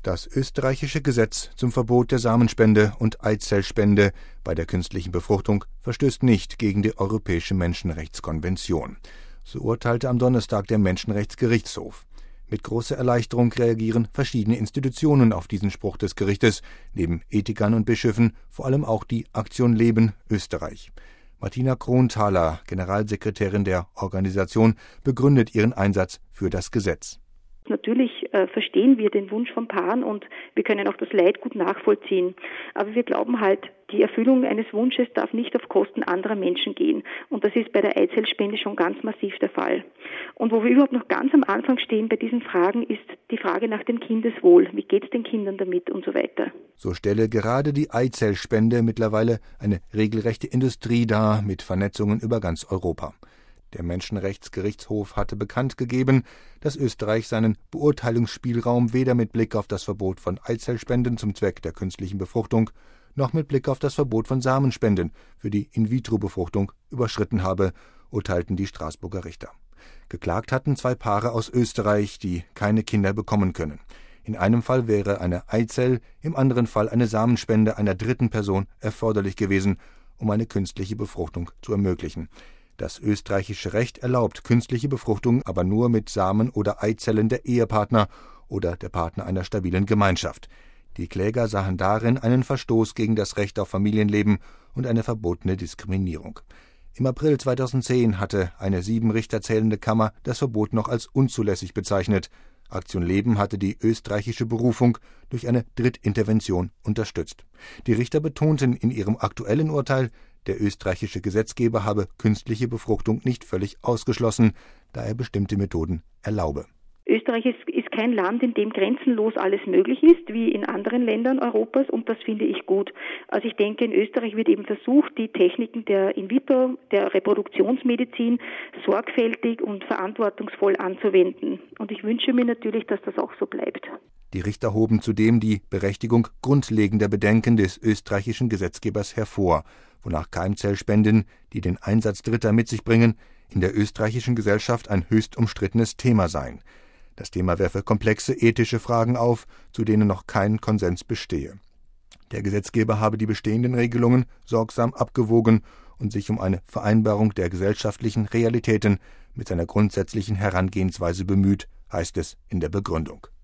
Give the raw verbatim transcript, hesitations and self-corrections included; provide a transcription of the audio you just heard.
Das österreichische Gesetz zum Verbot der Samenspende und Eizellspende bei der künstlichen Befruchtung verstößt nicht gegen die Europäische Menschenrechtskonvention. So urteilte am Donnerstag der Menschenrechtsgerichtshof. Mit großer Erleichterung reagieren verschiedene Institutionen auf diesen Spruch des Gerichtes, neben Ethikern und Bischöfen vor allem auch die Aktion Leben Österreich. Martina Kronthaler, Generalsekretärin der Organisation, begründet ihren Einsatz für das Gesetz. Natürlich äh, verstehen wir den Wunsch von Paaren und wir können auch das Leid gut nachvollziehen. Aber wir glauben halt, die Erfüllung eines Wunsches darf nicht auf Kosten anderer Menschen gehen. Und das ist bei der Eizellspende schon ganz massiv der Fall. Und wo wir überhaupt noch ganz am Anfang stehen bei diesen Fragen, ist die Frage nach dem Kindeswohl. Wie geht es den Kindern damit und so weiter. So stelle gerade die Eizellspende mittlerweile eine regelrechte Industrie dar mit Vernetzungen über ganz Europa. Der Menschenrechtsgerichtshof hatte bekannt gegeben, dass Österreich seinen Beurteilungsspielraum weder mit Blick auf das Verbot von Eizellspenden zum Zweck der künstlichen Befruchtung noch mit Blick auf das Verbot von Samenspenden für die In-vitro-Befruchtung überschritten habe, urteilten die Straßburger Richter. Geklagt hatten zwei Paare aus Österreich, die keine Kinder bekommen können. In einem Fall wäre eine Eizell, im anderen Fall eine Samenspende einer dritten Person erforderlich gewesen, um eine künstliche Befruchtung zu ermöglichen. Das österreichische Recht erlaubt künstliche Befruchtung aber nur mit Samen oder Eizellen der Ehepartner oder der Partner einer stabilen Gemeinschaft. Die Kläger sahen darin einen Verstoß gegen das Recht auf Familienleben und eine verbotene Diskriminierung. Im April zweitausendzehn hatte eine sieben Richter zählende Kammer das Verbot noch als unzulässig bezeichnet. Aktion Leben hatte die österreichische Berufung durch eine Drittintervention unterstützt. Die Richter betonten in ihrem aktuellen Urteil, der österreichische Gesetzgeber habe künstliche Befruchtung nicht völlig ausgeschlossen, da er bestimmte Methoden erlaube. Österreich ist, ist kein Land, in dem grenzenlos alles möglich ist, wie in anderen Ländern Europas, und das finde ich gut. Also ich denke, in Österreich wird eben versucht, die Techniken der In-vitro, der Reproduktionsmedizin sorgfältig und verantwortungsvoll anzuwenden. Und ich wünsche mir natürlich, dass das auch so bleibt. Die Richter hoben zudem die Berechtigung grundlegender Bedenken des österreichischen Gesetzgebers hervor, wonach Keimzellspenden, die den Einsatz Dritter mit sich bringen, in der österreichischen Gesellschaft ein höchst umstrittenes Thema seien. Das Thema werfe komplexe ethische Fragen auf, zu denen noch kein Konsens bestehe. Der Gesetzgeber habe die bestehenden Regelungen sorgsam abgewogen und sich um eine Vereinbarung der gesellschaftlichen Realitäten mit seiner grundsätzlichen Herangehensweise bemüht, heißt es in der Begründung.